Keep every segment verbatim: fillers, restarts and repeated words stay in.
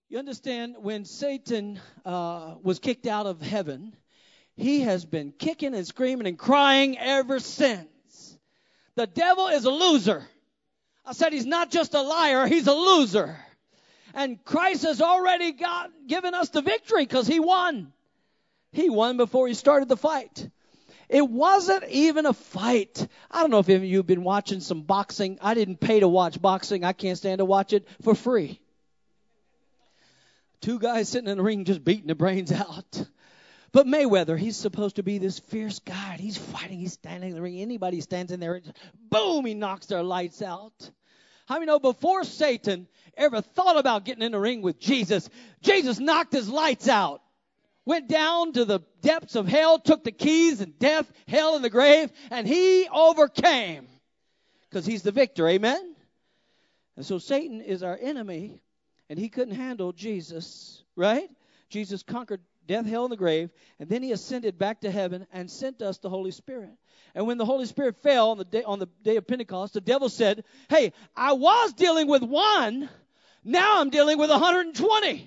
You understand, when Satan uh, was kicked out of heaven, he has been kicking and screaming and crying ever since. The devil is a loser. I said he's not just a liar, he's a loser. And Christ has already got given us the victory because he won. He won before he started the fight. It wasn't even a fight. I don't know if any of you have been watching some boxing. I didn't pay to watch boxing. I can't stand to watch it for free. Two guys sitting in the ring just beating the brains out. But Mayweather, he's supposed to be this fierce guy. He's fighting. He's standing in the ring. Anybody stands in there, boom, he knocks their lights out. How many know before Satan ever thought about getting in the ring with Jesus, Jesus knocked his lights out. Went down to the depths of hell, took the keys and death, hell, and the grave, and he overcame. Because he's the victor, amen? And so Satan is our enemy, and he couldn't handle Jesus, right? Jesus conquered death, hell, and the grave, and then he ascended back to heaven and sent us the Holy Spirit. And when the Holy Spirit fell on the day, on the day of Pentecost, the devil said, hey, I was dealing with one, now I'm dealing with one hundred twenty.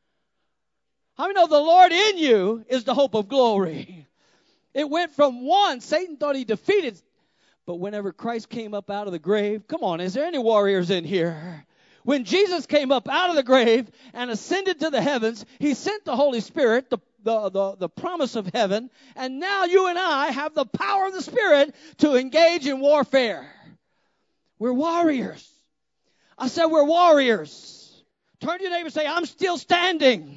How many know the Lord in you is the hope of glory? It went from one. Satan thought he defeated. But whenever Christ came up out of the grave, come on, is there any warriors in here? When Jesus came up out of the grave and ascended to the heavens, he sent the Holy Spirit, the, the, the, the promise of heaven. And now you and I have the power of the Spirit to engage in warfare. We're warriors. I said we're warriors. Turn to your neighbor and say, I'm still standing.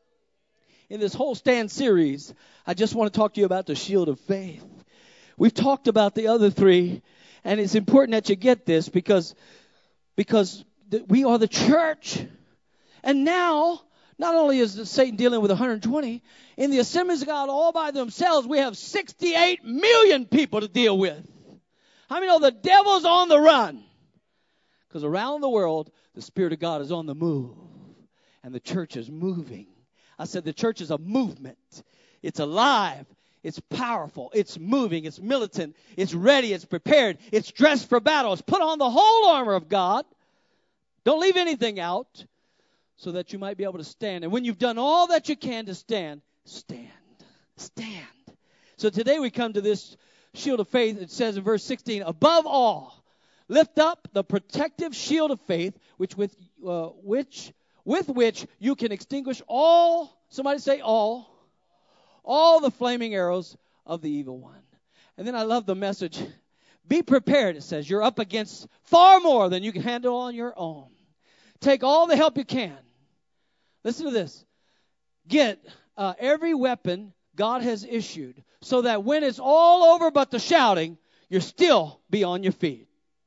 In this whole stand series, I just want to talk to you about the shield of faith. We've talked about the other three, and it's important that you get this because, because we are the church. And now, not only is Satan dealing with one hundred twenty, in the Assemblies of God all by themselves, we have sixty-eight million people to deal with. How many know the devil's on the run? Because around the world, the Spirit of God is on the move, and the church is moving. I said the church is a movement. It's alive. It's powerful. It's moving. It's militant. It's ready. It's prepared. It's dressed for battle. It's put on the whole armor of God. Don't leave anything out so that you might be able to stand. And when you've done all that you can to stand, stand. Stand. So today we come to this shield of faith. It says in verse sixteen, above all, lift up the protective shield of faith, which with uh, which with which you can extinguish all, somebody say all, all the flaming arrows of the evil one. And then I love the message. Be prepared, it says. You're up against far more than you can handle on your own. Take all the help you can. Listen to this. Get uh, every weapon God has issued so that when it's all over but the shouting, you'll still be on your feet.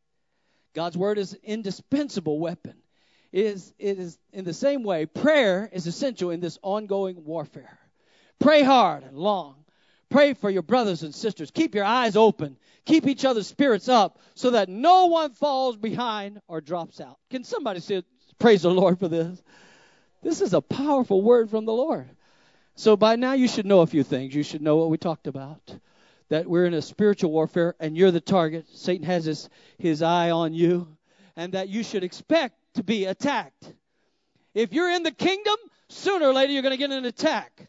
God's word is an indispensable weapon. It is, it is in the same way, prayer is essential in this ongoing warfare. Pray hard and long. Pray for your brothers and sisters. Keep your eyes open. Keep each other's spirits up so that no one falls behind or drops out. Can somebody say, praise the Lord for this? This is a powerful word from the Lord. So by now you should know a few things. You should know what we talked about. That we're in a spiritual warfare and you're the target. Satan has his, his eye on you. And that you should expect to be attacked. If you're in the kingdom, sooner or later you're going to get an attack.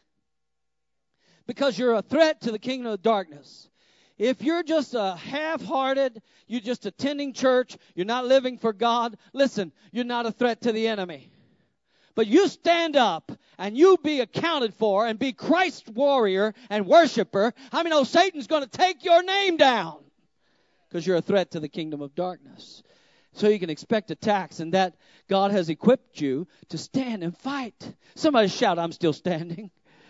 Because you're a threat to the kingdom of darkness. If you're just a half-hearted, you're just attending church, you're not living for God, listen, you're not a threat to the enemy. But you stand up and you be accounted for and be Christ's warrior and worshiper. How many know Satan's going to take your name down? Because you're a threat to the kingdom of darkness. So you can expect attacks, and that God has equipped you to stand and fight. Somebody shout, I'm still standing.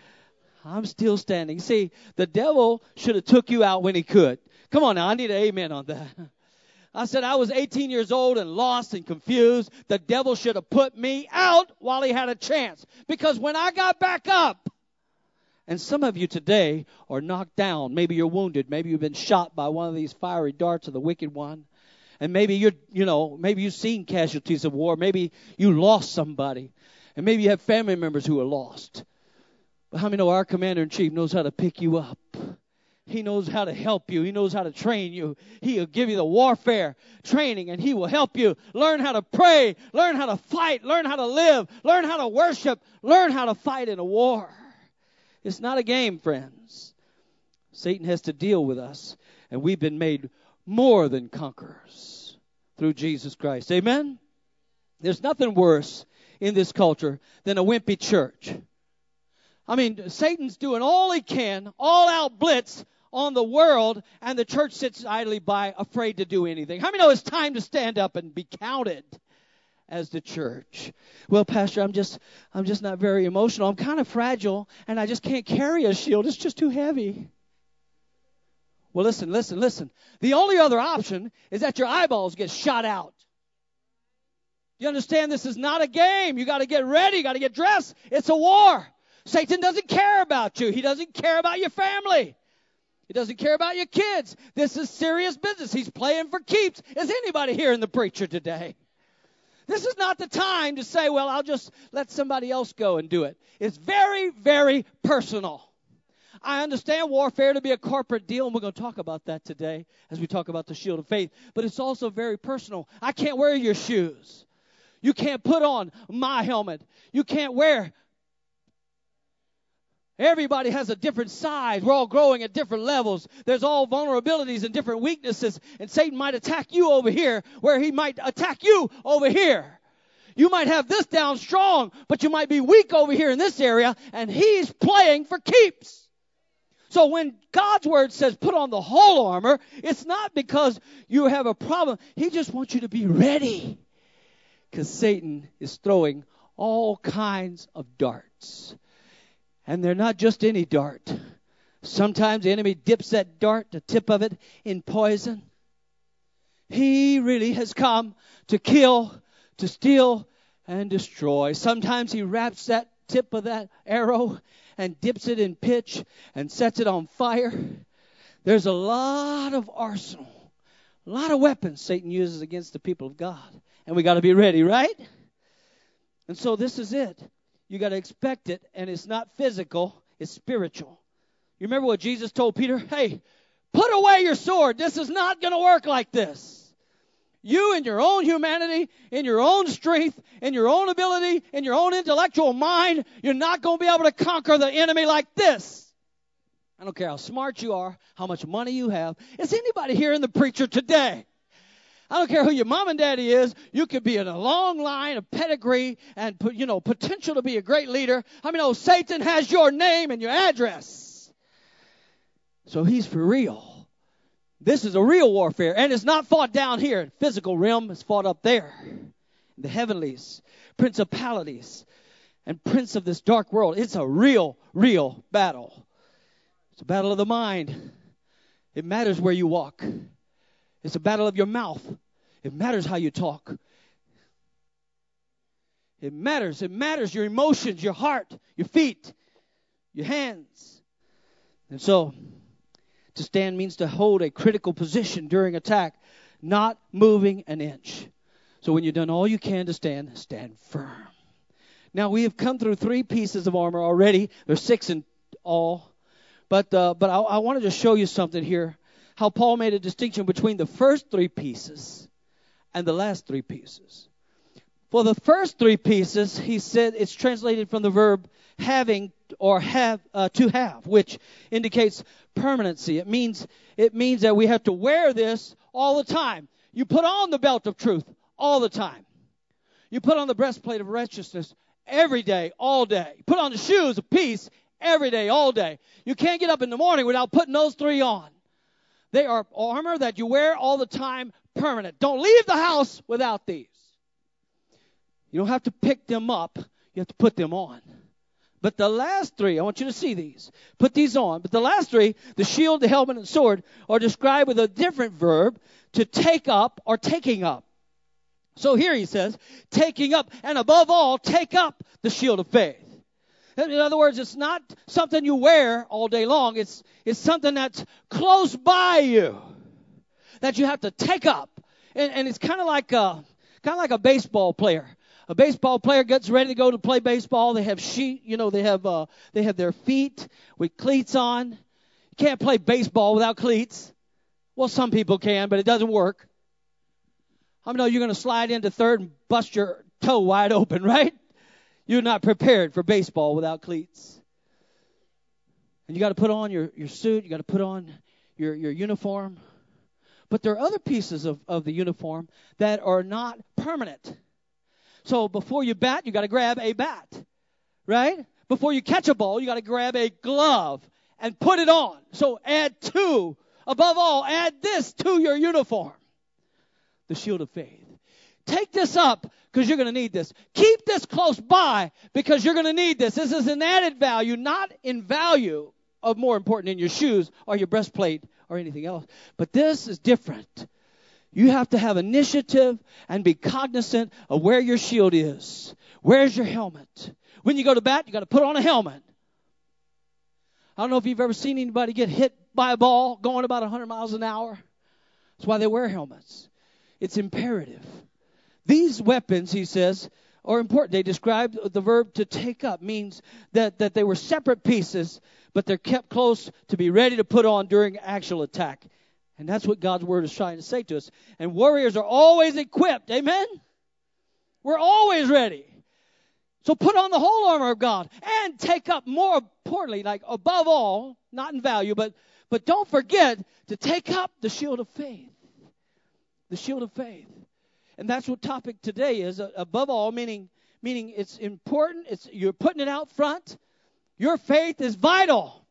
I'm still standing. See, the devil should have took you out when he could. Come on now, I need an amen on that. I said I was eighteen years old and lost and confused. The devil should have put me out while he had a chance. Because when I got back up, and some of you today are knocked down. Maybe you're wounded. Maybe you've been shot by one of these fiery darts of the wicked one. And maybe you're, you know, maybe you've seen casualties of war. Maybe you lost somebody. And maybe you have family members who are lost. But how many know our commander-in-chief knows how to pick you up He knows how to help you. He knows how to train you. He'll give you the warfare training, and He will help you learn how to pray, learn how to fight, learn how to live, learn how to worship, learn how to fight in a war. It's not a game, friends. Satan has to deal with us, and we've been made more than conquerors through Jesus Christ. Amen? There's nothing worse in this culture than a wimpy church. I mean, Satan's doing all he can, all out blitz on the world, and the church sits idly by, afraid to do anything. How many know it's time to stand up and be counted as the church? Well, Pastor, I'm just I'm just not very emotional. I'm kind of fragile, and I just can't carry a shield. It's just too heavy. Well, listen, listen, listen. The only other option is that your eyeballs get shot out. You understand this is not a game. You got to get ready. You got to get dressed. It's a war. Satan doesn't care about you. He doesn't care about your family. He doesn't care about your kids. This is serious business. He's playing for keeps. Is anybody hearing the preacher today? This is not the time to say, well, I'll just let somebody else go and do it. It's very, very personal. I understand warfare to be a corporate deal, and we're going to talk about that today as we talk about the shield of faith. But it's also very personal. I can't wear your shoes. You can't put on my helmet. You can't wear. Everybody has a different size. We're all growing at different levels. There's all vulnerabilities and different weaknesses. And Satan might attack you over here where he might attack you over here. You might have this down strong, but you might be weak over here in this area, and he's playing for keeps. So when God's word says put on the whole armor, it's not because you have a problem. He just wants you to be ready, because Satan is throwing all kinds of darts. And they're not just any dart. Sometimes the enemy dips that dart, the tip of it, in poison. He really has come to kill, to steal, and destroy. Sometimes he wraps that tip of that arrow and dips it in pitch and sets it on fire. There's a lot of arsenal, a lot of weapons Satan uses against the people of God. And we got to be ready, right? And so this is it. You got to expect it, and it's not physical, it's spiritual. You remember what Jesus told Peter? Hey, put away your sword. This is not going to work like this. You in your own humanity, in your own strength, in your own ability, in your own intellectual mind, you're not going to be able to conquer the enemy like this. I don't care how smart you are, how much money you have. Is anybody hearing the preacher today? I don't care who your mom and daddy is. You could be in a long line of pedigree and, you know, potential to be a great leader. I mean, oh, Satan has your name and your address. So he's for real. This is a real warfare, and it's not fought down here. Physical realm is fought up there. The heavenlies, principalities, and prince of this dark world. It's a real, real battle. It's a battle of the mind. It matters where you walk. It's a battle of your mouth. It matters how you talk. It matters. It matters your emotions, your heart, your feet, your hands. And so, to stand means to hold a critical position during attack, not moving an inch. So when you've done all you can to stand, stand firm. Now, we have come through three pieces of armor already. There's six in all. But, uh, but I, I wanted to show you something here. How Paul made a distinction between the first three pieces and the last three pieces. For the first three pieces, he said it's translated from the verb having or have uh, to have, which indicates permanency. It means it means that we have to wear this all the time. You put on the belt of truth all the time. You put on the breastplate of righteousness every day, all day. You put on the shoes of peace every day, all day. You can't get up in the morning without putting those three on. They are armor that you wear all the time, permanent. Don't leave the house without these. You don't have to pick them up. You have to put them on. But the last three, I want you to see these. Put these on. But the last three, the shield, the helmet, and sword, are described with a different verb, to take up or taking up. So here he says, taking up, and above all, take up the shield of faith. In other words, it's not something you wear all day long. It's it's something that's close by you that you have to take up. And, and it's kind of like a kind of like a baseball player. A baseball player gets ready to go to play baseball. They have sheet, you know, they have uh, they have their feet with cleats on. You can't play baseball without cleats. Well, some people can, but it doesn't work. How many know you're going to slide into third and bust your toe wide open, right? You're not prepared for baseball without cleats. And you got to put on your, your suit. You got to put on your, your uniform. But there are other pieces of, of the uniform that are not permanent. So before you bat, you got to grab a bat, right? Before you catch a ball, you got to grab a glove and put it on. So add two. Above all, add this to your uniform. The shield of faith. Take this up because you're going to need this. Keep this close by because you're going to need this. This is an added value, not in value of more important in your shoes or your breastplate or anything else. But this is different. You have to have initiative and be cognizant of where your shield is. Where's your helmet? When you go to bat, you got to put on a helmet. I don't know if you've ever seen anybody get hit by a ball going about one hundred miles an hour. That's why they wear helmets. It's imperative. These weapons, he says, are important. They describe the verb to take up, means that, that they were separate pieces, but they're kept close to be ready to put on during actual attack. And that's what God's word is trying to say to us. And warriors are always equipped. Amen? We're always ready. So put on the whole armor of God and take up, more importantly, like above all, not in value, but, but don't forget to take up the shield of faith. The shield of faith. And that's what topic today is, uh, above all, meaning meaning it's important. It's you're putting it out front. Your faith is vital.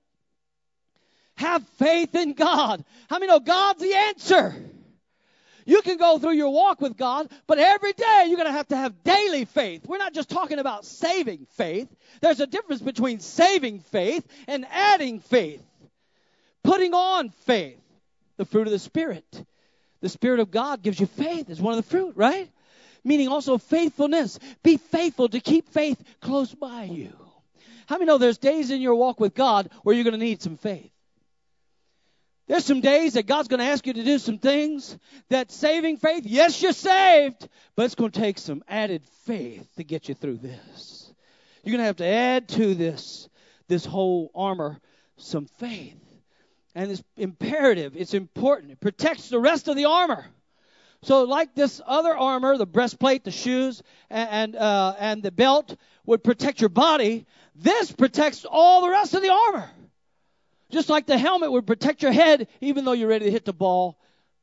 Have faith in God. How many know God's the answer? You can go through your walk with God, but every day you're going to have to have daily faith. We're not just talking about saving faith. There's a difference between saving faith and adding faith. Putting on faith, the fruit of the Spirit. The Spirit of God gives you faith. It's one of the fruit, right? Meaning also faithfulness. Be faithful to keep faith close by you. How many know there's days in your walk with God where you're going to need some faith? There's some days that God's going to ask you to do some things that saving faith, yes, you're saved, but it's going to take some added faith to get you through this. You're going to have to add to this, this whole armor, some faith. And it's imperative. It's important. It protects the rest of the armor. So like this other armor, the breastplate, the shoes, and and, uh, and the belt would protect your body, this protects all the rest of the armor. Just like the helmet would protect your head, even though you're ready to hit the ball,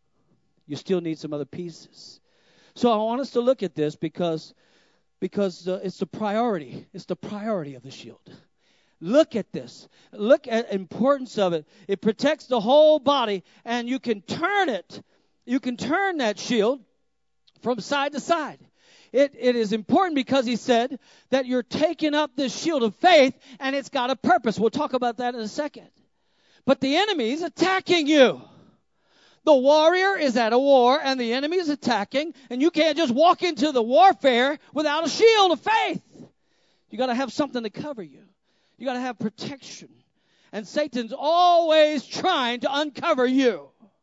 you still need some other pieces. So I want us to look at this because, because uh, it's the priority. It's the priority of the shield. Look at this. Look at the importance of it. It protects the whole body, and you can turn it. You can turn that shield from side to side. It, it is important because he said that you're taking up this shield of faith, and it's got a purpose. We'll talk about that in a second. But the enemy is attacking you. The warrior is at a war, and the enemy is attacking, and you can't just walk into the warfare without a shield of faith. You got to have something to cover you. You got to have protection. And Satan's always trying to uncover you.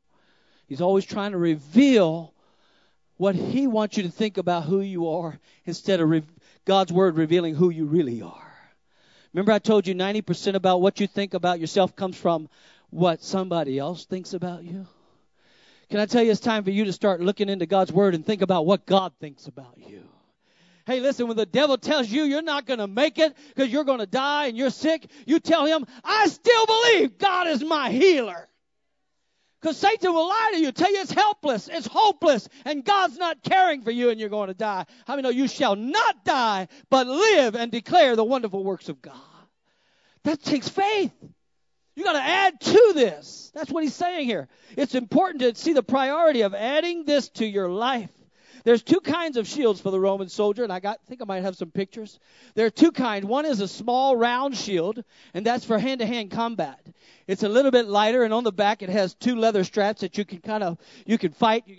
He's always trying to reveal what he wants you to think about who you are instead of re- God's word revealing who you really are. Remember I told you ninety percent about what you think about yourself comes from what somebody else thinks about you? Can I tell you it's time for you to start looking into God's word and think about what God thinks about you? Hey, listen, when the devil tells you you're not going to make it because you're going to die and you're sick, you tell him, I still believe God is my healer. Because Satan will lie to you, tell you it's helpless, it's hopeless, and God's not caring for you and you're going to die. How many know you shall not die, but live and declare the wonderful works of God? That takes faith. You got to add to this. That's what he's saying here. It's important to see the priority of adding this to your life. There's two kinds of shields for the Roman soldier, and I got, think I might have some pictures. There are two kinds. One is a small round shield, and that's for hand-to-hand combat. It's a little bit lighter, and on the back it has two leather straps that you can kind of, you can fight. You go,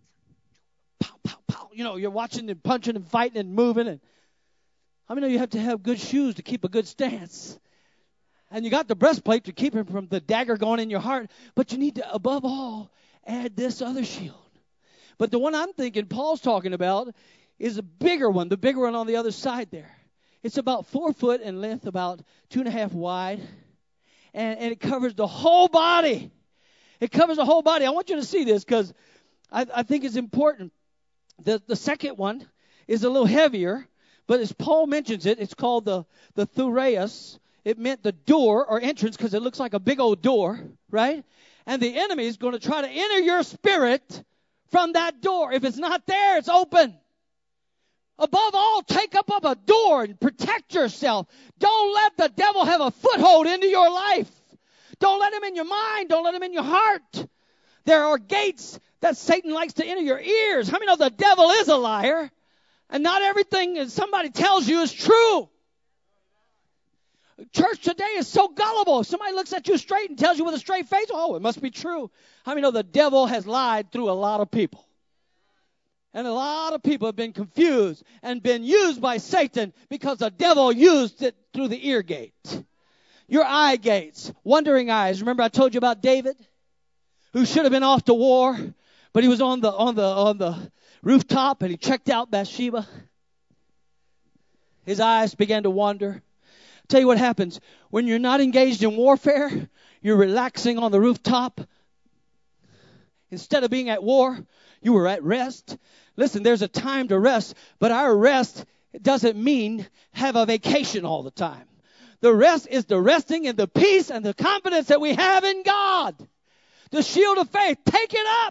pow, pow, pow. You know, you're watching and punching and fighting and moving. And how many of you have to have good shoes to keep a good stance? And you got the breastplate to keep it from the dagger going in your heart. But you need to, above all, add this other shield. But the one I'm thinking Paul's talking about is a bigger one, the bigger one on the other side there. It's about four foot in length, about two and a half wide. and, and it covers the whole body. It covers the whole body. I want you to see this because I, I think it's important. The, the second one is a little heavier, but as Paul mentions it, it's called the, the thureus. It meant the door or entrance because it looks like a big old door, right? And the enemy is going to try to enter your spirit from that door. If it's not there, it's open. Above all, take up of a door and protect yourself. Don't let the devil have a foothold into your life. Don't let him in your mind. Don't let him in your heart. There are gates that Satan likes to enter your ears. How many know the devil is a liar? And not everything that somebody tells you is true. Church today is so gullible. If somebody looks at you straight and tells you with a straight face, oh, it must be true. How many know the devil has lied through a lot of people? And a lot of people have been confused and been used by Satan because the devil used it through the ear gate. Your eye gates, wandering eyes. Remember I told you about David, who should have been off to war, but he was on the on the on the rooftop and he checked out Bathsheba. His eyes began to wander. Tell you what happens when you're not engaged in warfare. You're relaxing on the rooftop. Instead of being at war, you were at rest. Listen, there's a time to rest, but our rest doesn't mean have a vacation all the time. The rest is the resting in the peace and the confidence that we have in God. The shield of faith, take it up.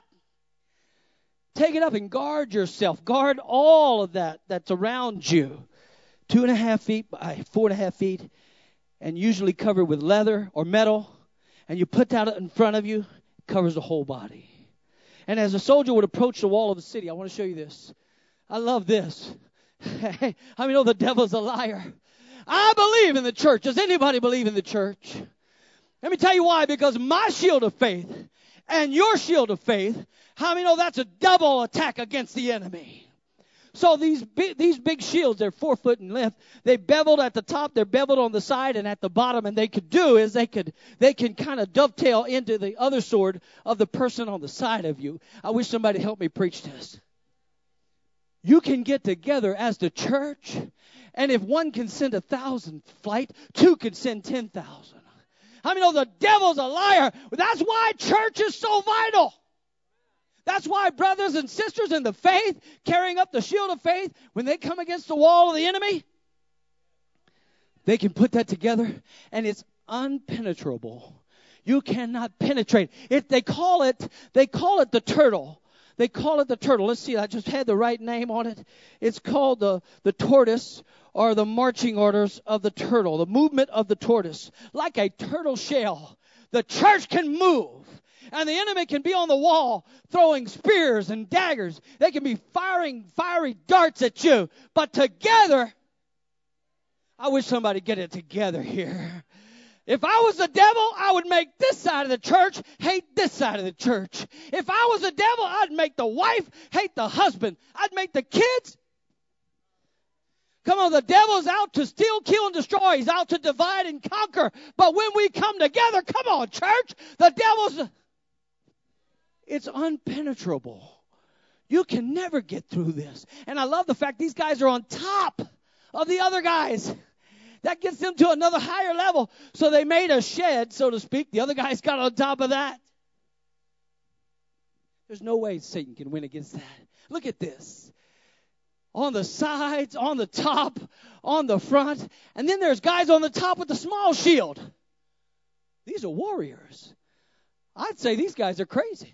Take it up and guard yourself. Guard all of that that's around you. Two and a half feet by four and a half feet, and usually covered with leather or metal. And you put that in front of you, it covers the whole body. And as a soldier would approach the wall of the city, I want to show you this. I love this. How many know the devil's a liar? I believe in the church. Does anybody believe in the church? Let me tell you why. Because my shield of faith and your shield of faith, how many know that's a double attack against the enemy? So these big, these big shields, they're four foot in length. They beveled at the top, they're beveled on the side and at the bottom. And they could do is they could they can kind of dovetail into the other sword of the person on the side of you. I wish somebody helped me preach this. You can get together as the church, and if one can send a thousand flight, two can send ten thousand. How many know the devil's a liar? That's why church is so vital. That's why brothers and sisters in the faith, carrying up the shield of faith, when they come against the wall of the enemy, they can put that together, and it's unpenetrable. You cannot penetrate. If they call it, they call it the turtle. They call it the turtle. Let's see, I just had the right name on it. It's called the, the tortoise, or the marching orders of the turtle, the movement of the tortoise. Like a turtle shell, the church can move. And the enemy can be on the wall throwing spears and daggers. They can be firing fiery darts at you. But together, I wish somebody get it together here. If I was the devil, I would make this side of the church hate this side of the church. If I was the devil, I'd make the wife hate the husband. I'd make the kids. Come on, the devil's out to steal, kill, and destroy. He's out to divide and conquer. But when we come together, come on, church, the devil's... It's unpenetrable. You can never get through this. And I love the fact these guys are on top of the other guys. That gets them to another higher level. So they made a shed, so to speak. The other guys got on top of that. There's no way Satan can win against that. Look at this. On the sides, on the top, on the front. And then there's guys on the top with the small shield. These are warriors. I'd say these guys are crazy.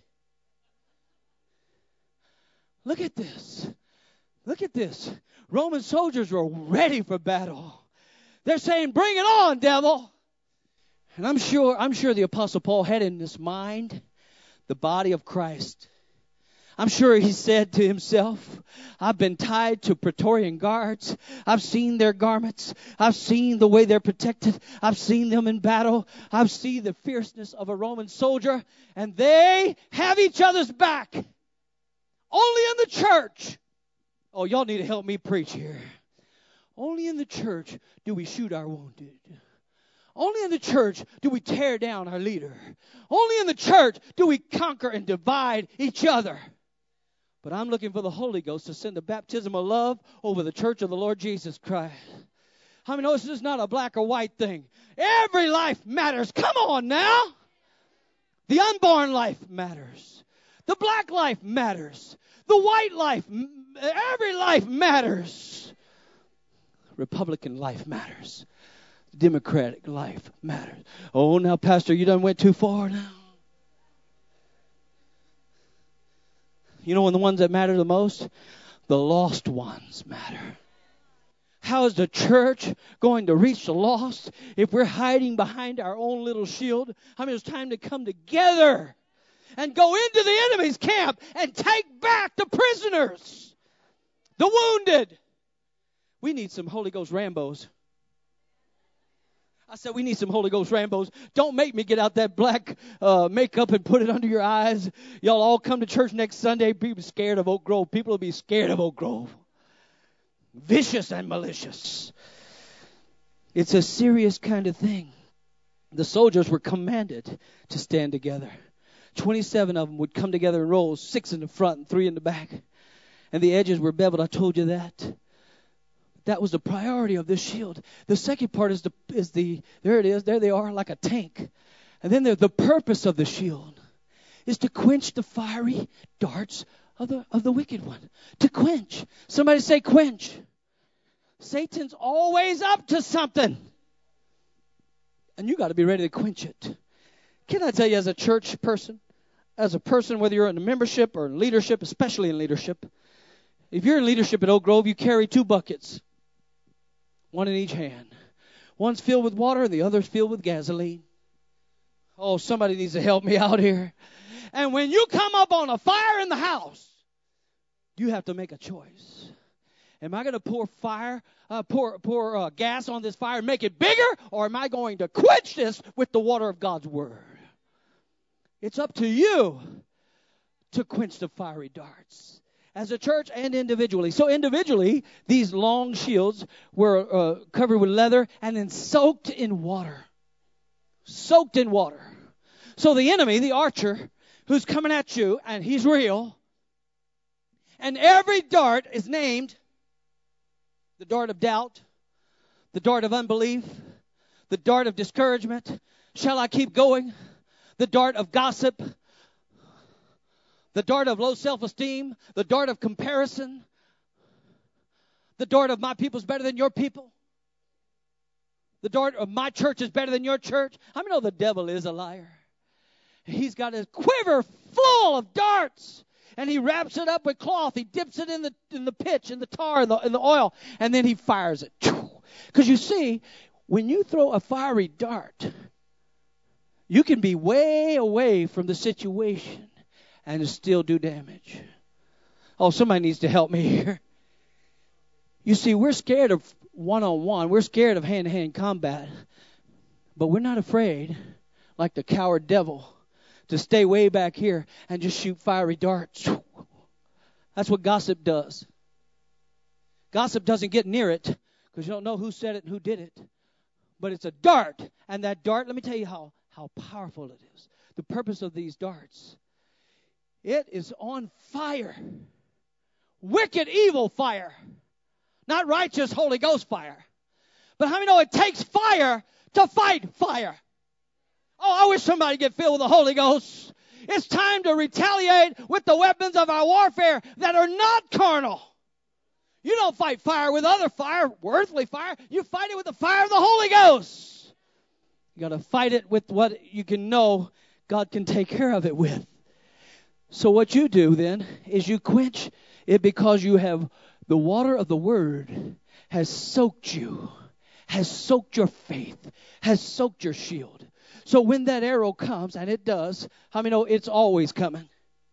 Look at this. Look at this. Roman soldiers were ready for battle. They're saying, bring it on, devil. And I'm sure, I'm sure the Apostle Paul had in his mind the body of Christ. I'm sure he said to himself, I've been tied to Praetorian guards. I've seen their garments. I've seen the way they're protected. I've seen them in battle. I've seen the fierceness of a Roman soldier. And they have each other's back. Only in the church. Oh, y'all need to help me preach here. Only in the church do we shoot our wounded. Only in the church do we tear down our leader. Only in the church do we conquer and divide each other. But I'm looking for the Holy Ghost to send the baptism of love over the church of the Lord Jesus Christ. How many know this is not a black or white thing? Every life matters. Come on now. The unborn life matters. The black life matters. The white life, every life matters. Republican life matters. Democratic life matters. Oh, now, Pastor, you done went too far now. You know when the ones that matter the most? The lost ones matter. How is the church going to reach the lost if we're hiding behind our own little shield? I mean, it's time to come together and go into the enemy's camp and take back the prisoners, the wounded. We need some Holy Ghost Rambos. I said we need some Holy Ghost Rambos. Don't make me get out that black uh, makeup and put it under your eyes. Y'all all come to church next Sunday. People scared of Oak Grove. People will be scared of Oak Grove. Vicious and malicious. It's a serious kind of thing. The soldiers were commanded to stand together. twenty-seven of them would come together in rows, six in the front and three in the back. And the edges were beveled. I told you that. That was the priority of this shield. The second part is the, is the there it is, there they are, like a tank. And then the, the purpose of the shield is to quench the fiery darts of the, of the wicked one. To quench. Somebody say quench. Satan's always up to something. And you got to be ready to quench it. Can I tell you, as a church person, as a person, whether you're in a membership or in leadership, especially in leadership, if you're in leadership at Oak Grove, you carry two buckets. One in each hand. One's filled with water and the other's filled with gasoline. Oh, somebody needs to help me out here. And when you come up on a fire in the house, you have to make a choice. Am I going to pour fire, uh, pour pour uh, gas on this fire and make it bigger, or am I going to quench this with the water of God's word? It's up to you to quench the fiery darts, as a church and individually. So individually, these long shields were uh, covered with leather and then soaked in water. Soaked in water. So the enemy, the archer, who's coming at you, and he's real, and every dart is named the dart of doubt, the dart of unbelief, the dart of discouragement. Shall I keep going? The dart of gossip, the dart of low self-esteem, the dart of comparison, the dart of my people's better than your people, the dart of my church is better than your church. How many know the devil is a liar? He's got his quiver full of darts, and he wraps it up with cloth. He dips it in the in the pitch, in the tar, in the, in the oil, and then he fires it. Because you see, when you throw a fiery dart, you can be way away from the situation and still do damage. Oh, somebody needs to help me here. You see, we're scared of one-on-one. We're scared of hand-to-hand combat. But we're not afraid, like the coward devil, to stay way back here and just shoot fiery darts. That's what gossip does. Gossip doesn't get near it because you don't know who said it and who did it. But it's a dart. And that dart, let me tell you how, how powerful it is. The purpose of these darts. It is on fire. Wicked, evil fire. Not righteous, Holy Ghost fire. But how many know it takes fire to fight fire? Oh, I wish somebody get filled with the Holy Ghost. It's time to retaliate with the weapons of our warfare that are not carnal. You don't fight fire with other fire, earthly fire. You fight it with the fire of the Holy Ghost. You got to fight it with what you can know God can take care of it with. So what you do then is you quench it because you have the water of the Word has soaked you, has soaked your faith, has soaked your shield. So when that arrow comes, and it does, how many know it's always coming?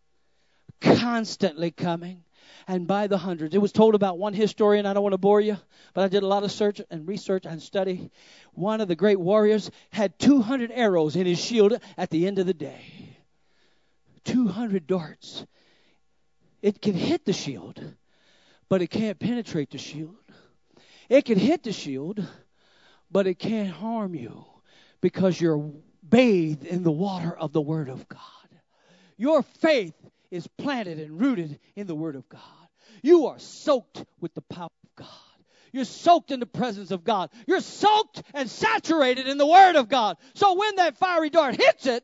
Constantly coming. And by the hundreds. It was told about one historian, I don't want to bore you, but I did a lot of search and research and study. One of the great warriors had two hundred arrows in his shield at the end of the day. two hundred darts. It can hit the shield, but it can't penetrate the shield. It can hit the shield, but it can't harm you because you're bathed in the water of the Word of God. Your faith is planted and rooted in the Word of God. You are soaked with the power of God. You're soaked in the presence of God. You're soaked and saturated in the Word of God. So when that fiery dart hits it,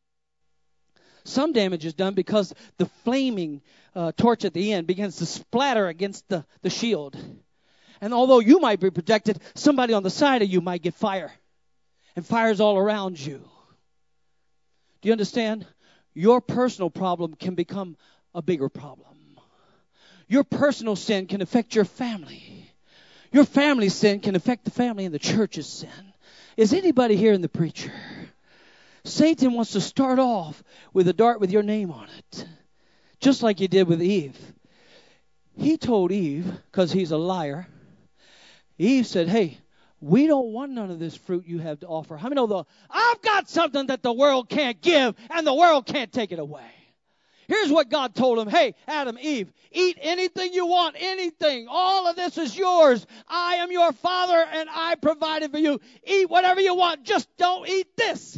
some damage is done because the flaming uh, torch at the end begins to splatter against the, the shield. And although you might be protected, somebody on the side of you might get fire. And fire's all around you. Do you understand? Your personal problem can become a bigger problem. Your personal sin can affect your family. Your family's sin can affect the family, and the church's sin. Is anybody here in the preacher? Satan wants to start off with a dart with your name on it, just like he did with Eve. He told Eve, because he's a liar, Eve said, hey, we don't want none of this fruit you have to offer. How many know the, I've got something that the world can't give, and the world can't take it away. Here's what God told him. Hey, Adam, Eve, eat anything you want, anything. All of this is yours. I am your father, and I provided for you. Eat whatever you want. Just don't eat this.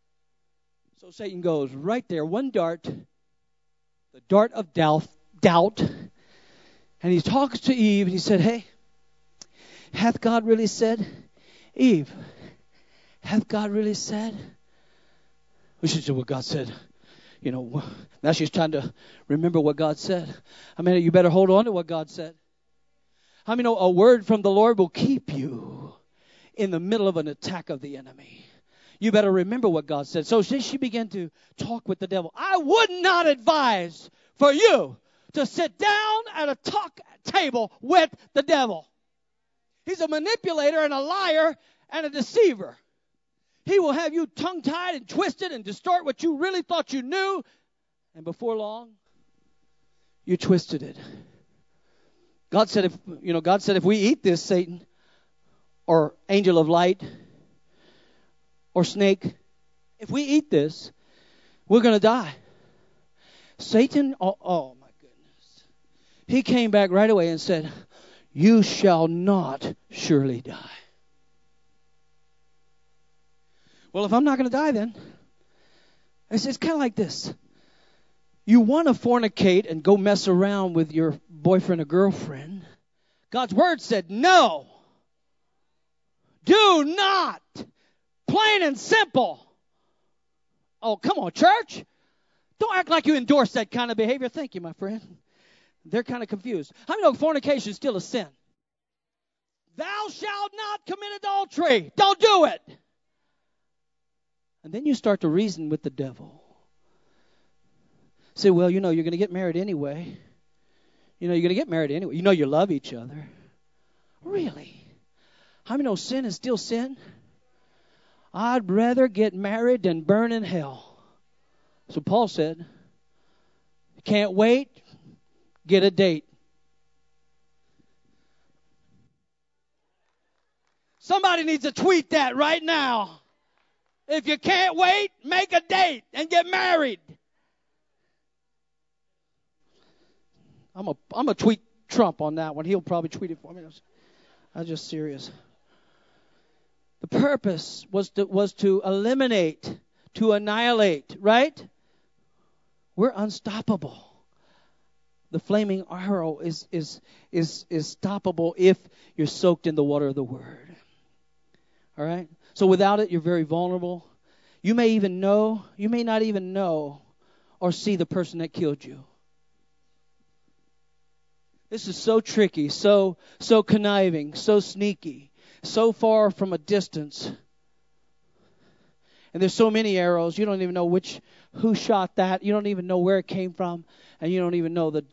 So Satan goes right there, one dart, the dart of doubt, doubt. And he talks to Eve, and he said, hey, hath God really said? Eve, hath God really said? Well, she said, well, God said. You know, now she's trying to remember what God said. I mean, you better hold on to what God said. How many know a word from the Lord will keep you in the middle of an attack of the enemy? You better remember what God said. So she, she began to talk with the devil. I would not advise for you to sit down at a talk table with the devil. He's a manipulator and a liar and a deceiver. He will have you tongue-tied and twisted and distort what you really thought you knew. And before long, you twisted it. God said, if you know, God said, if we eat this, Satan, or angel of light, or snake, if we eat this, we're going to die. Satan, oh, oh my goodness. He came back right away and said, you shall not surely die. Well, if I'm not going to die then, it's, it's kind of like this. You want to fornicate and go mess around with your boyfriend or girlfriend. God's word said no. Do not. Plain and simple. Oh, come on, church. Don't act like you endorse that kind of behavior. Thank you, my friend. They're kind of confused. How many know fornication is still a sin? Thou shalt not commit adultery. Don't do it. And then you start to reason with the devil. Say, well, you know, you're going to get married anyway. You know, you're going to get married anyway. You know you love each other. Really? How many know sin is still sin? I'd rather get married than burn in hell. So Paul said, can't wait, get a date. Somebody needs to tweet that right now. If you can't wait, make a date and get married. I'm a I'm a tweet Trump on that one. He'll probably tweet it for me. I'm just serious. The purpose was to was to eliminate, to annihilate, right? We're unstoppable. The flaming arrow is is is is stoppable if you're soaked in the water of the Word. All right? So without it, you're very vulnerable. You may even know, you may not even know or see the person that killed you. This is so tricky, so so conniving, so sneaky, so far from a distance. And there's so many arrows, you don't even know which who shot that. You don't even know where it came from, and you don't even know the.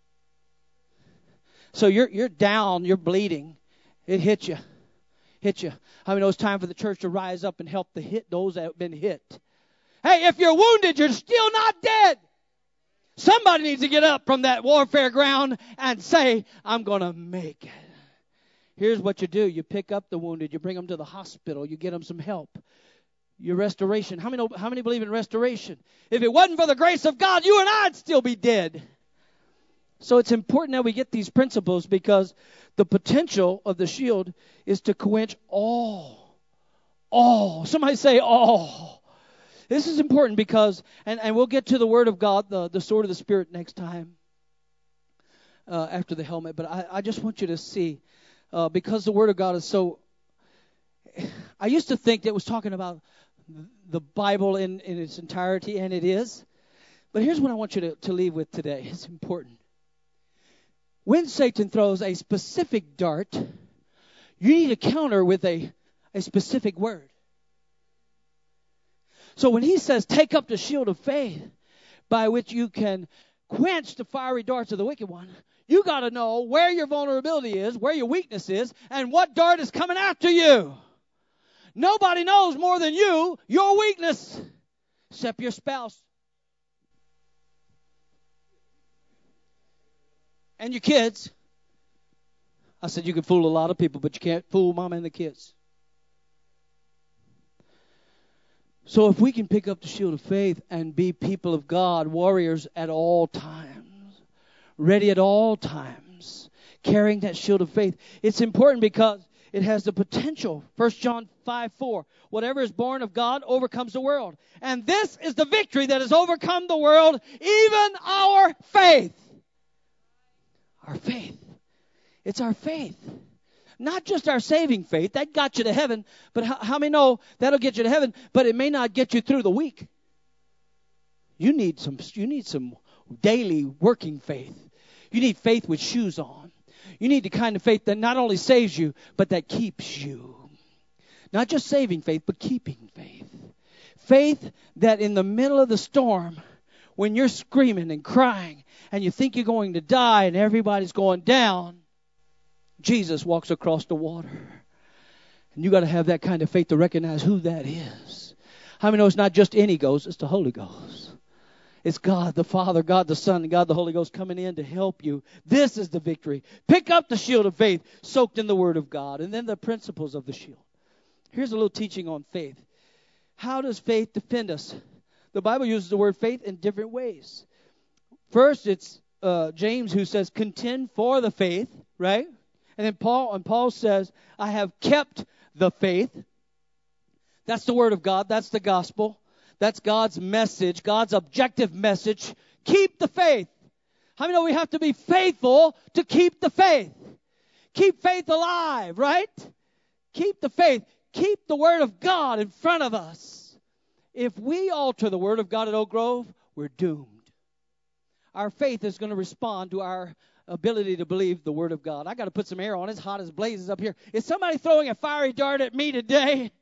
So you're you're down, you're bleeding. It hit you. Hit you. I mean, it's time for the church to rise up and help the hit those that have been hit. Hey, if you're wounded, you're still not dead. Somebody needs to get up from that warfare ground and say, I'm going to make it. Here's what you do. You pick up the wounded. You bring them to the hospital. You get them some help. Your restoration. How many, how many believe in restoration? If it wasn't for the grace of God, you and I'd still be dead. So it's important that we get these principles because the potential of the shield is to quench all. All. Somebody say all. This is important because, and, and we'll get to the Word of God, the, the sword of the Spirit next time uh, after the helmet. But I, I just want you to see uh, because the Word of God is so... I used to think that it was talking about the Bible in, in its entirety, and it is. But here's what I want you to, to leave with today. It's important. When Satan throws a specific dart, you need to counter with a, a specific word. So when he says, take up the shield of faith, by which you can quench the fiery darts of the wicked one, you got to know where your vulnerability is, where your weakness is, and what dart is coming after you. Nobody knows more than you your weakness, except your spouse and your kids. I said you can fool a lot of people, but you can't fool mama and the kids. So if we can pick up the shield of faith and be people of God, warriors at all times, ready at all times, carrying that shield of faith, it's important because it has the potential. First John five four. Whatever is born of God overcomes the world. And this is the victory that has overcome the world, even our faith. Our faith. It's our faith. Not just our saving faith. That got you to heaven. But how, how many know that'll get you to heaven, but it may not get you through the week? You need some, you need some daily working faith. You need faith with shoes on. You need the kind of faith that not only saves you, but that keeps you. Not just saving faith, but keeping faith. Faith that in the middle of the storm, when you're screaming and crying, and you think you're going to die and everybody's going down, Jesus walks across the water. And you got to have that kind of faith to recognize who that is. How many know it's not just any ghost, it's the Holy Ghost. It's God the Father, God the Son, and God the Holy Ghost coming in to help you. This is the victory. Pick up the shield of faith soaked in the Word of God. And then the principles of the shield. Here's a little teaching on faith. How does faith defend us? The Bible uses the word faith in different ways. First, it's uh, James who says, contend for the faith, right? And then Paul, and Paul says, I have kept the faith. That's the Word of God. That's the gospel. That's God's message, God's objective message. Keep the faith. How many know we have to be faithful to keep the faith? Keep faith alive, right? Keep the faith. Keep the Word of God in front of us. If we alter the Word of God at Oak Grove, we're doomed. Our faith is going to respond to our ability to believe the Word of God. I got to put some air on. It's hot as blazes up here. Is somebody throwing a fiery dart at me today?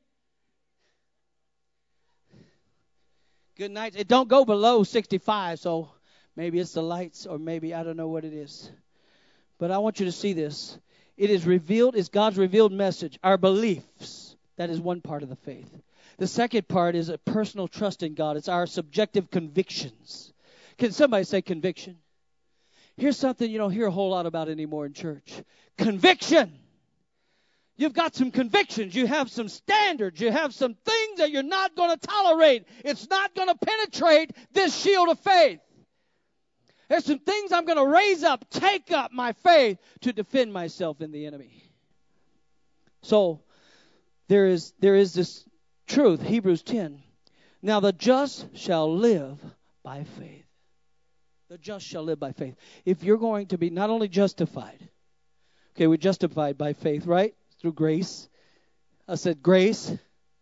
Good night. It don't go below sixty-five, so maybe it's the lights or maybe I don't know what it is. But I want you to see this. It is revealed, it's God's revealed message, our beliefs. That is one part of the faith. The second part is a personal trust in God. It's our subjective convictions. Can somebody say conviction? Here's something you don't hear a whole lot about anymore in church. Conviction. You've got some convictions. You have some standards. You have some things that you're not going to tolerate. It's not going to penetrate this shield of faith. There's some things I'm going to raise up, take up my faith to defend myself in the enemy. So there is there is this truth, Hebrews ten. Now the just shall live by faith. The just shall live by faith. If you're going to be not only justified, okay, we're justified by faith, right? Through grace. I said grace.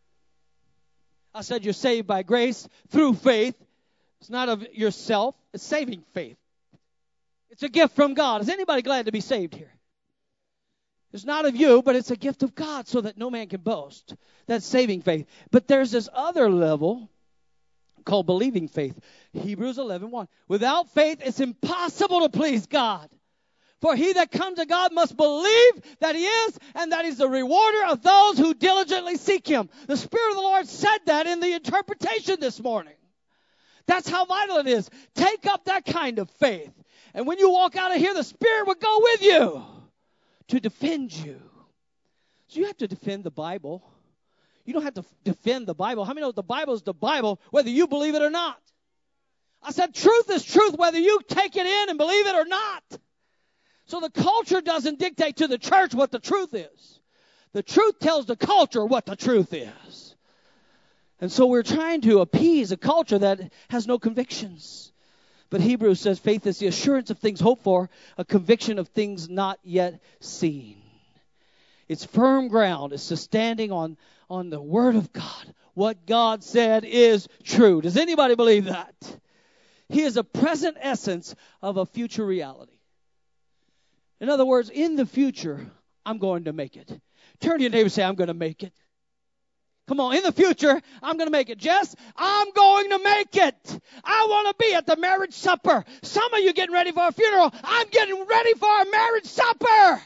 I said you're saved by grace through faith. It's not of yourself. It's saving faith. It's a gift from God. Is anybody glad to be saved here? It's not of you, but it's a gift of God so that no man can boast. That's saving faith. But there's this other level called believing faith. Hebrews eleven one. Without faith, it's impossible to please God. For he that comes to God must believe that he is, and that he's the rewarder of those who diligently seek him. The Spirit of the Lord said that in the interpretation this morning. That's how vital it is. Take up that kind of faith. And when you walk out of here, the Spirit will go with you to defend you. So you have to defend the Bible. You don't have to defend the Bible. How many know the Bible is the Bible whether you believe it or not? I said truth is truth whether you take it in and believe it or not. So the culture doesn't dictate to the church what the truth is. The truth tells the culture what the truth is. And so we're trying to appease a culture that has no convictions. But Hebrews says faith is the assurance of things hoped for, a conviction of things not yet seen. It's firm ground. It's just standing on, on the Word of God. What God said is true. Does anybody believe that? He is a present essence of a future reality. In other words, in the future, I'm going to make it. Turn to your neighbor and say, I'm going to make it. Come on, in the future, I'm going to make it. Jess, I'm going to make it. I want to be at the marriage supper. Some of you getting ready for a funeral. I'm getting ready for a marriage supper.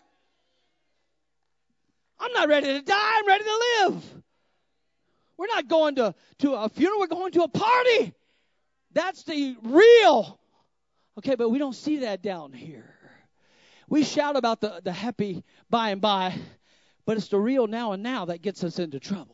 I'm not ready to die. I'm ready to live. We're not going to, to a funeral. We're going to a party. That's the real. Okay, but we don't see that down here. We shout about the, the happy by and by, but it's the real now and now that gets us into trouble.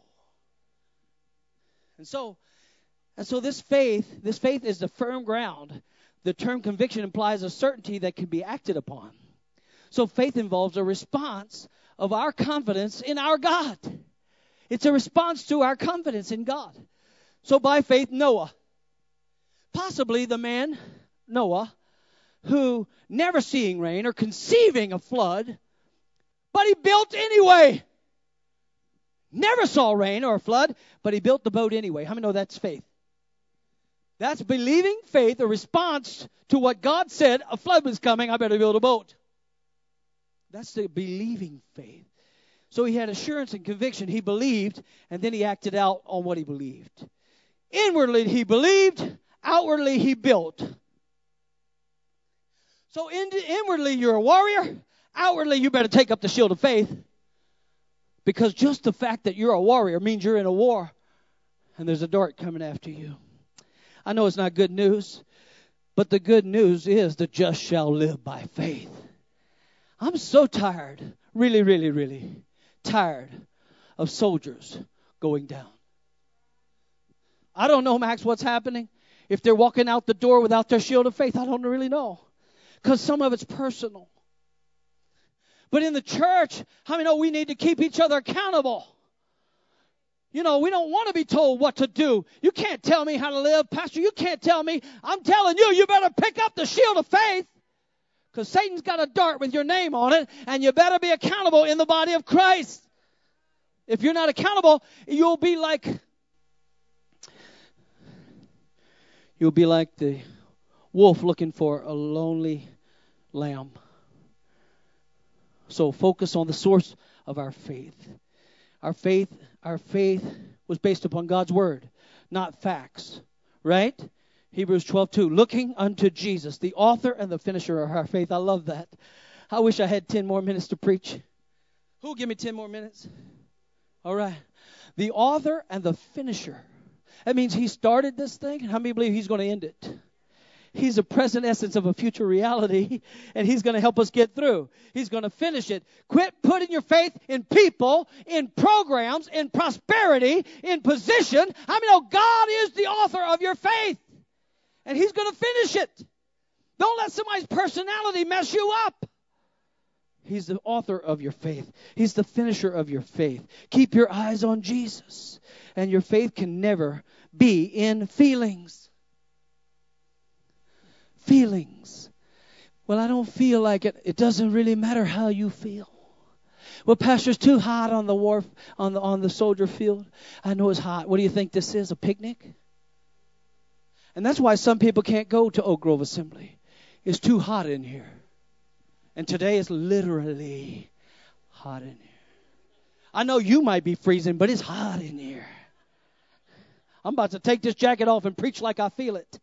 And so, and so this faith, this faith is the firm ground. The term conviction implies a certainty that can be acted upon. So faith involves a response of our confidence in our God. It's a response to our confidence in God. So by faith, Noah, possibly the man, Noah, who never seeing rain or conceiving a flood, but he built anyway. Never saw rain or a flood, but he built the boat anyway. How many know that's faith? That's believing faith, a response to what God said. A flood was coming, I better build a boat. That's the believing faith. So he had assurance and conviction. He believed, and then he acted out on what he believed. Inwardly he believed, outwardly he built. So in, inwardly you're a warrior, outwardly you better take up the shield of faith. Because just the fact that you're a warrior means you're in a war, and there's a dart coming after you. I know it's not good news, but the good news is the just shall live by faith. I'm so tired, really, really, really tired of soldiers going down. I don't know, Max, what's happening. If they're walking out the door without their shield of faith, I don't really know. Because some of it's personal. But in the church, how many know we need to keep each other accountable? You know, we don't want to be told what to do. You can't tell me how to live, Pastor. You can't tell me. I'm telling you, you better pick up the shield of faith. Because Satan's got a dart with your name on it, and you better be accountable in the body of Christ. If you're not accountable, you'll be like, you'll be like the wolf looking for a lonely lamb. So focus on the source of our faith. Our faith, our faith was based upon God's word, not facts. Right? Hebrews twelve two, looking unto Jesus, the author and the finisher of our faith. I love that. I wish I had ten more minutes to preach. Who'll give me ten more minutes? All right. The author and the finisher. That means he started this thing. How many believe he's going to end it? He's a present essence of a future reality, and he's going to help us get through. He's going to finish it. Quit putting your faith in people, in programs, in prosperity, in position. I mean, oh, God is the author of your faith, and he's going to finish it. Don't let somebody's personality mess you up. He's the author of your faith. He's the finisher of your faith. Keep your eyes on Jesus, and your faith can never be in feelings. Feelings. Well, I don't feel like it. It doesn't really matter how you feel. Well, Pastor, it's too hot on the wharf, on the on the soldier field. I know it's hot. What do you think this is? A picnic? And that's why some people can't go to Oak Grove Assembly. It's too hot in here. And today it's literally hot in here. I know you might be freezing, but it's hot in here. I'm about to take this jacket off and preach like I feel it.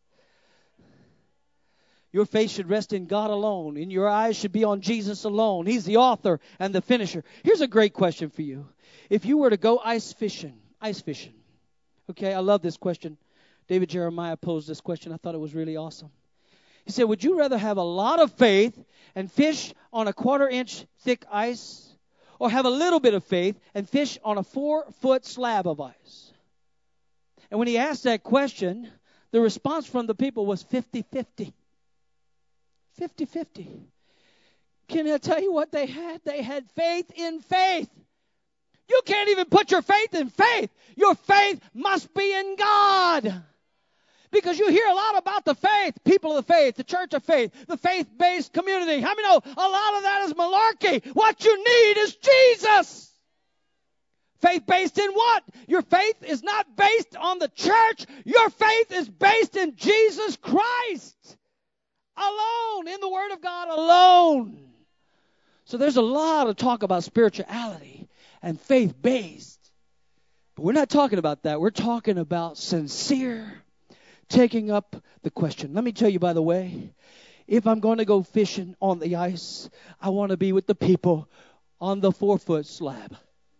Your faith should rest in God alone, and your eyes should be on Jesus alone. He's the author and the finisher. Here's a great question for you. If you were to go ice fishing, ice fishing. Okay, I love this question. David Jeremiah posed this question. I thought it was really awesome. He said, would you rather have a lot of faith and fish on a quarter inch thick ice, or have a little bit of faith and fish on a four foot slab of ice? And when he asked that question, the response from the people was fifty-fifty. fifty-fifty. Can I tell you what they had? They had faith in faith. You can't even put your faith in faith. Your faith must be in God. Because you hear a lot about the faith, people of the faith, the church of faith, the faith-based community. How many know a lot of that is malarkey? What you need is Jesus. Faith-based in what? Your faith is not based on the church. Your faith is based in Jesus Christ. Alone, in the Word of God alone. So there's a lot of talk about spirituality and faith-based. But we're not talking about that. We're talking about sincere taking up the question. Let me tell you, by the way, if I'm going to go fishing on the ice, I want to be with the people on the four-foot slab.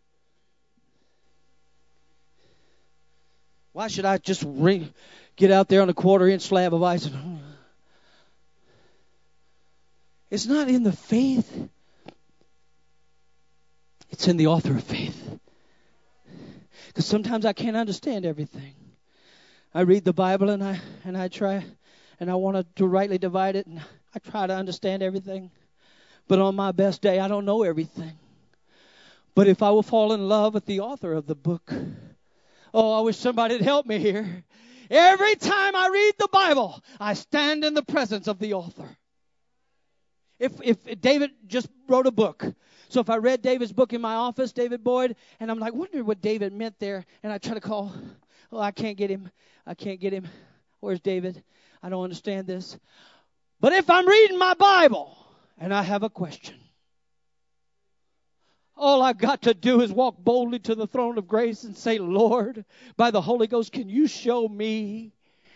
Why should I just ring, get out there on a quarter-inch slab of ice? And, it's not in the faith. It's in the author of faith. Because sometimes I can't understand everything. I read the Bible and I and I try and I want to rightly divide it, and I try to understand everything. But on my best day, I don't know everything. But if I will fall in love with the author of the book, oh, I wish somebody would help me here. Every time I read the Bible, I stand in the presence of the author. If if David just wrote a book, so if I read David's book in my office, David Boyd, and I'm like, wondering what David meant there, and I try to call, oh, I can't get him. I can't get him. Where's David? I don't understand this. But if I'm reading my Bible and I have a question, all I've got to do is walk boldly to the throne of grace and say, Lord, by the Holy Ghost, can you show me?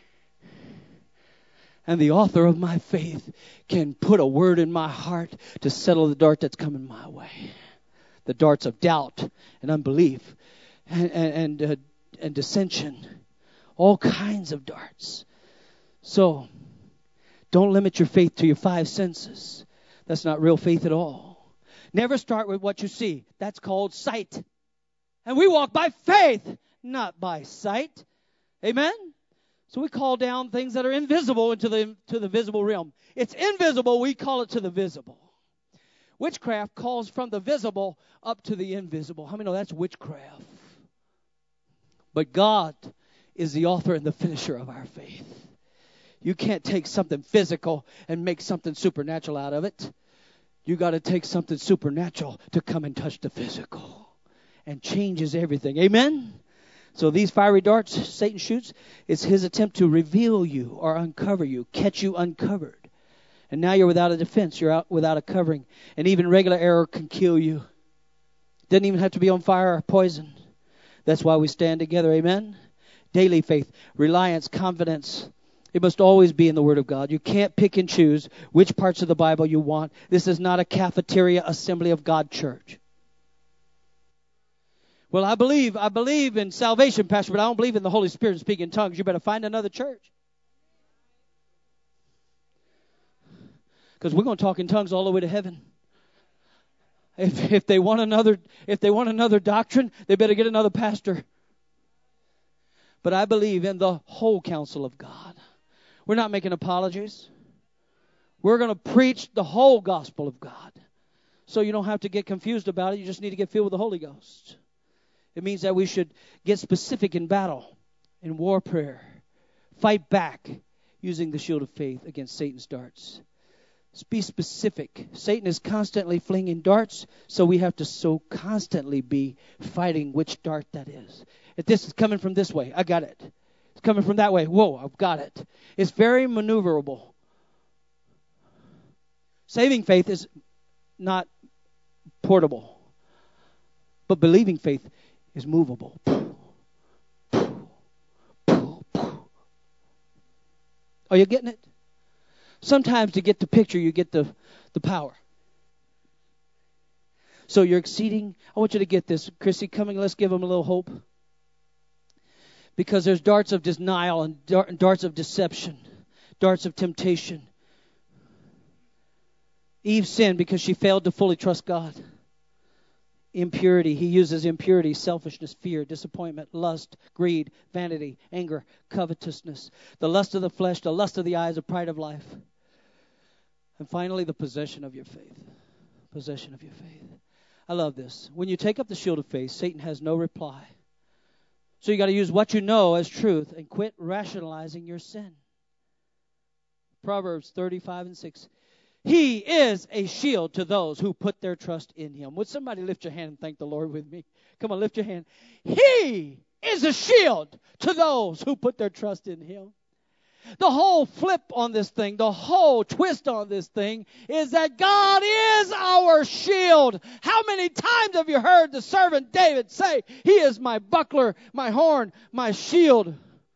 And the author of my faith can put a word in my heart to settle the dart that's coming my way. The darts of doubt and unbelief and, and, and, uh, and dissension. All kinds of darts. So, don't limit your faith to your five senses. That's not real faith at all. Never start with what you see. That's called sight. And we walk by faith, not by sight. Amen? So we call down things that are invisible into the to the visible realm. It's invisible, we call it to the visible. Witchcraft calls from the visible up to the invisible. How many know that's witchcraft? But God is the author and the finisher of our faith. You can't take something physical and make something supernatural out of it. You got to take something supernatural to come and touch the physical. And changes everything. Amen? So these fiery darts Satan shoots, it's his attempt to reveal you or uncover you, catch you uncovered. And now you're without a defense. You're out without a covering. And even regular arrow can kill you. Doesn't even have to be on fire or poison. That's why we stand together. Amen? Daily faith, reliance, confidence. It must always be in the Word of God. You can't pick and choose which parts of the Bible you want. This is not a cafeteria assembly of God church. Well, I believe, I believe in salvation, Pastor, but I don't believe in the Holy Spirit speaking in tongues. You better find another church. Because we're going to talk in tongues all the way to heaven. If if they want another, if they want another doctrine, they better get another pastor. But I believe in the whole counsel of God. We're not making apologies. We're going to preach the whole gospel of God. So you don't have to get confused about it. You just need to get filled with the Holy Ghost. It means that we should get specific in battle, in war prayer. Fight back using the shield of faith against Satan's darts. Be specific. Satan is constantly flinging darts, so we have to so constantly be fighting which dart that is. If this is coming from this way, I got it. It's coming from that way. Whoa, I've got it. It's very maneuverable. Saving faith is not portable, but believing faith is movable. Are you getting it? Sometimes to get the picture, you get the, the power. So you're exceeding. I want you to get this. Chrissy, coming, let's give them a little hope. Because there's darts of denial and darts of deception, darts of temptation. Eve sinned because she failed to fully trust God. Impurity. He uses impurity, selfishness, fear, disappointment, lust, greed, vanity, anger, covetousness, the lust of the flesh, the lust of the eyes, the pride of life. And finally, the possession of your faith. Possession of your faith. I love this. When you take up the shield of faith, Satan has no reply. So you got to use what you know as truth and quit rationalizing your sin. Proverbs thirty-five and six. He is a shield to those who put their trust in him. Would somebody lift your hand and thank the Lord with me? Come on, lift your hand. He is a shield to those who put their trust in him. The whole flip on this thing, the whole twist on this thing is that God is our shield. How many times have you heard the servant David say, he is my buckler, my horn, my shield,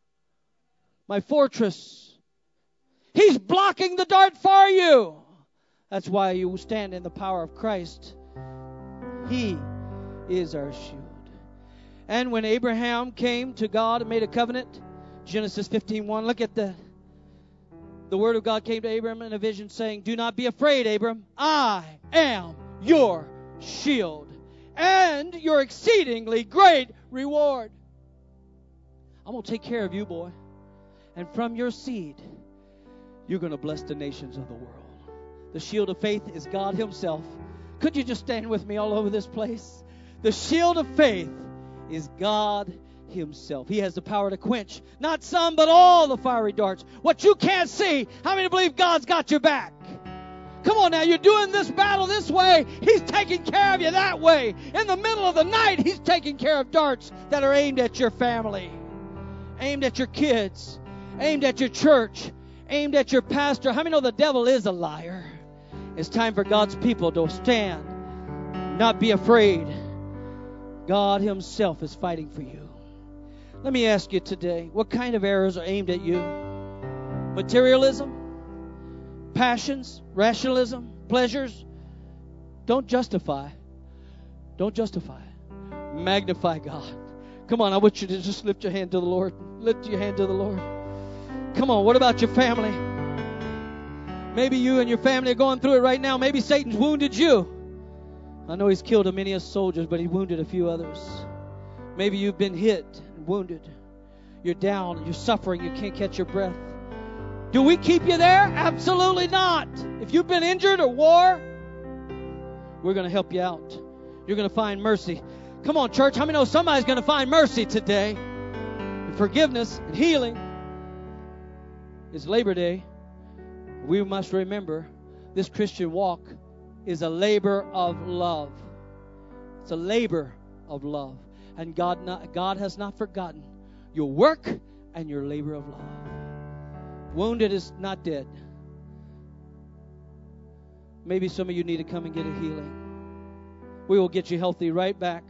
my fortress. He's blocking the dart for you. That's why you stand in the power of Christ. He is our shield. And when Abraham came to God and made a covenant, Genesis fifteen one, look at the the word of God came to Abraham in a vision saying, do not be afraid, Abram. I am your shield and your exceedingly great reward. I'm going to take care of you, boy. And from your seed, you're going to bless the nations of the world. The shield of faith is God himself. Could you just stand with me all over this place? The shield of faith is God himself. He has the power to quench not some but all the fiery darts. What you can't see, how many believe God's got your back? Come on now, you're doing this battle this way. He's taking care of you that way. In the middle of the night, he's taking care of darts that are aimed at your family, aimed at your kids, aimed at your church, aimed at your pastor. How many know the devil is a liar? It's time for God's people to stand, not be afraid. God himself is fighting for you. Let me ask you today, what kind of arrows are aimed at you? Materialism? Passions? Rationalism? Pleasures? Don't justify. Don't justify. Magnify God. Come on, I want you to just lift your hand to the Lord. Lift your hand to the Lord. Come on, what about your family? Maybe you and your family are going through it right now. Maybe Satan's wounded you. I know he's killed many of soldiers, but he wounded a few others. Maybe you've been hit and wounded. You're down, you're suffering, you can't catch your breath. Do we keep you there? Absolutely not. If you've been injured or war, we're going to help you out. You're going to find mercy. Come on, church. How many know somebody's going to find mercy today? And forgiveness and healing. It's Labor Day. We must remember this Christian walk is a labor of love. It's a labor of love. And God, not, God has not forgotten your work and your labor of love. Wounded is not dead. Maybe some of you need to come and get a healing. We will get you healthy right back.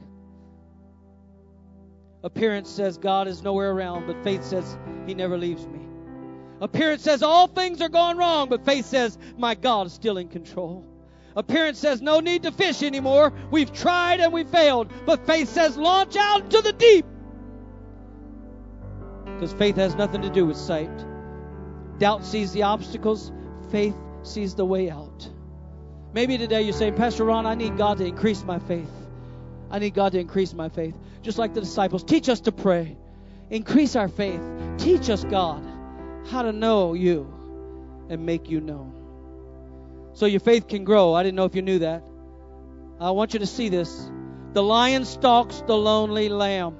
Appearance says God is nowhere around, but faith says he never leaves me. Appearance says all things are going wrong, but faith says my God is still in control. Appearance says no need to fish anymore. We've tried and we failed. But faith says launch out into the deep. Because faith has nothing to do with sight. Doubt sees the obstacles. Faith sees the way out. Maybe today you're saying, Pastor Ron, I need God to increase my faith. I need God to increase my faith. Just like the disciples, teach us to pray. Increase our faith. Teach us, God, how to know you and make you known. So your faith can grow. I didn't know if you knew that. I want you to see this. The lion stalks the lonely lamb.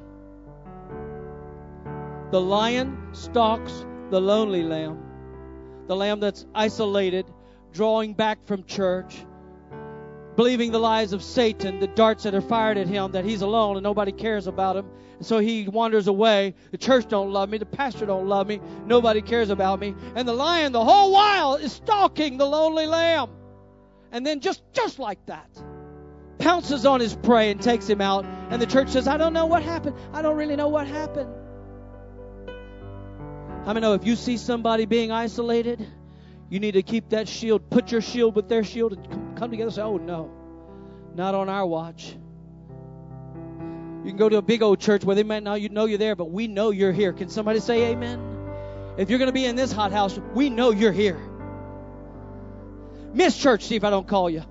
The lion stalks the lonely lamb. The lamb that's isolated, drawing back from church, believing the lies of Satan, the darts that are fired at him, that he's alone and nobody cares about him. And so he wanders away. The church don't love me. The pastor don't love me. Nobody cares about me. And the lion the whole while is stalking the lonely lamb. And then just, just like that, pounces on his prey and takes him out. And the church says, I don't know what happened. I don't really know what happened. How many know if you see somebody being isolated, you need to keep that shield, put your shield with their shield and come together and say, oh no, not on our watch. You can go to a big old church where they might not know you're there, but we know you're here. Can somebody say amen? If you're going to be in this hot house, we know you're here. Miss church, see if I don't call you.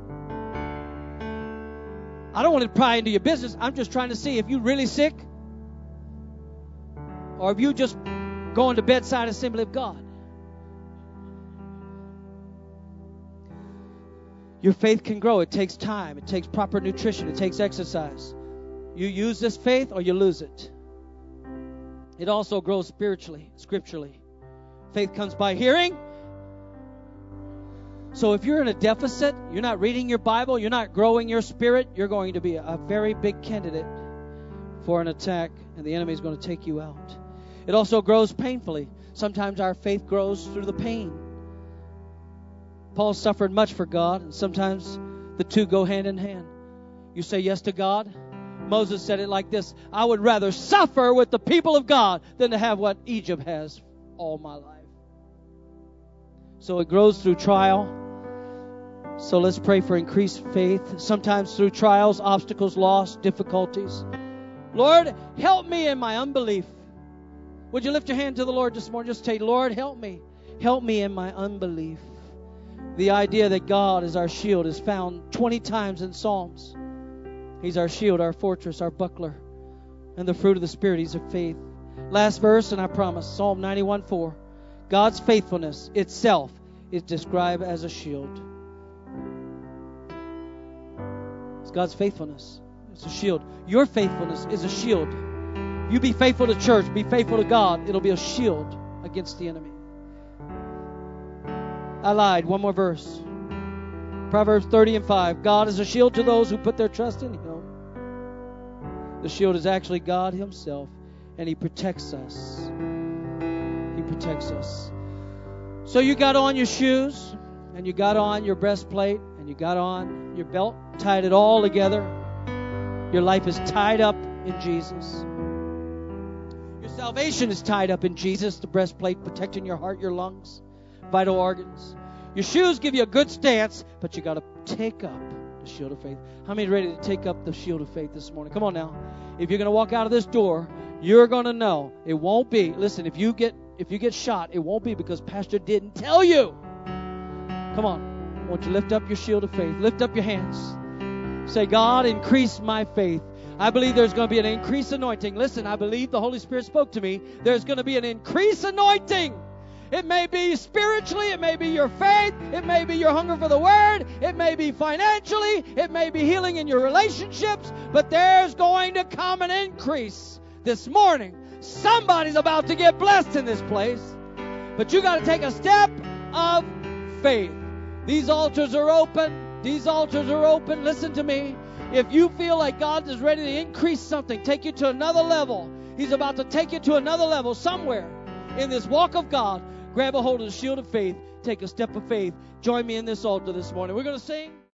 I don't want to pry into your business. I'm just trying to see if you're really sick or if you just going to bedside assembly of God. Your faith can grow. It takes time. It takes proper nutrition. It takes exercise. You use this faith or you lose it. It also grows spiritually, scripturally. Faith comes by hearing. So if you're in a deficit, you're not reading your Bible, you're not growing your spirit, you're going to be a very big candidate for an attack, and the enemy is going to take you out. It also grows painfully. Sometimes our faith grows through the pain. Paul suffered much for God, and sometimes the two go hand in hand. You say yes to God. Moses said it like this: I would rather suffer with the people of God than to have what Egypt has all my life. So it grows through trial. So let's pray for increased faith. Sometimes through trials, obstacles, loss, difficulties. Lord, help me in my unbelief. Would you lift your hand to the Lord this morning? Just say, Lord, help me. Help me in my unbelief. The idea that God is our shield is found twenty times in Psalms. He's our shield, our fortress, our buckler. And the fruit of the Spirit, He's of faith. Last verse, and I promise, Psalm ninety-one four. God's faithfulness itself is described as a shield. It's God's faithfulness. It's a shield. Your faithfulness is a shield. You be faithful to church, be faithful to God. It'll be a shield against the enemy. I lied. One more verse. Proverbs thirty and five. God is a shield to those who put their trust in Him. The shield is actually God Himself, and He protects us. He protects us. So you got on your shoes, and you got on your breastplate, and you got on your belt, tied it all together. Your life is tied up in Jesus. Your salvation is tied up in Jesus, the breastplate protecting your heart, your lungs, vital organs. Your shoes give you a good stance, but you got to take up the shield of faith. How many are ready to take up the shield of faith this morning? Come on now. If you're going to walk out of this door, you're going to know it won't be. Listen, if you get if you get shot, it won't be because Pastor didn't tell you. Come on. Won't you lift up your shield of faith? Lift up your hands. Say, God, increase my faith. I believe there's going to be an increased anointing. Listen, I believe the Holy Spirit spoke to me. There's going to be an increased anointing. It may be spiritually. It may be your faith. It may be your hunger for the Word. It may be financially. It may be healing in your relationships. But there's going to come an increase this morning. Somebody's about to get blessed in this place. But you got to take a step of faith. These altars are open. These altars are open. Listen to me. If you feel like God is ready to increase something, take you to another level. He's about to take you to another level somewhere in this walk of God. Grab a hold of the shield of faith. Take a step of faith. Join me in this altar this morning. We're going to sing.